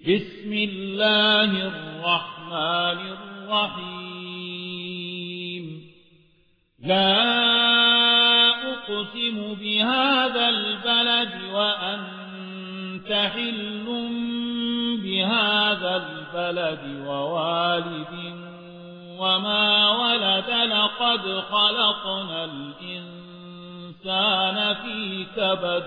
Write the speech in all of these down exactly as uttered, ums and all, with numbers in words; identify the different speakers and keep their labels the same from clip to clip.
Speaker 1: بسم الله الرحمن الرحيم لا أقسم بهذا البلد وأنت حل بهذا البلد ووالد وما ولد لقد خلقنا الإنسان في كبد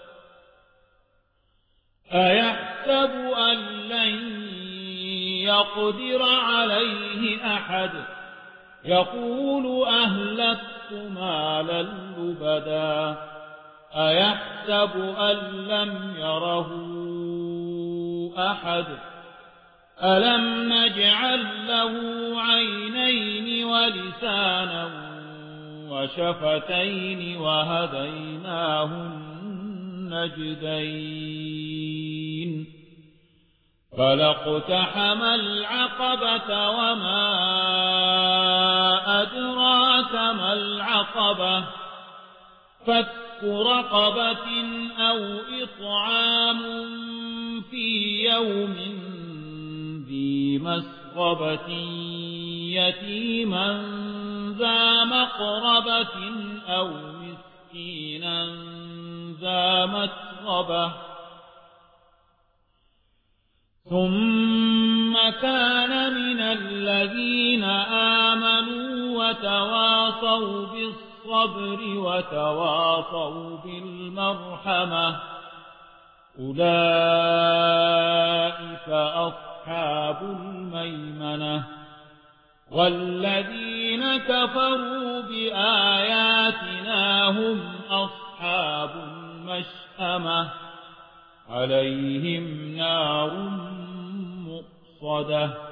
Speaker 1: أيحسب أن لن يقدر عليه أحد يقول أهلكت مالا لبدا أيحسب أن لم يره أحد ألم نجعل له عينين ولسانا وشفتين وهديناه النجدين فلاقتحم العقبة وما أدراك ما العقبة فك رقبة أو إطعام في يوم ذي مسغبة يتيما ذا مقربة أو مسكينا ذا متربة ثم كان من الذين آمنوا وتواصوا بالصبر وتواصوا بالمرحمة أولئك أصحاب الميمنة والذين كفروا بآياتنا هم أصحاب المشأمة عليهم نار مؤصدة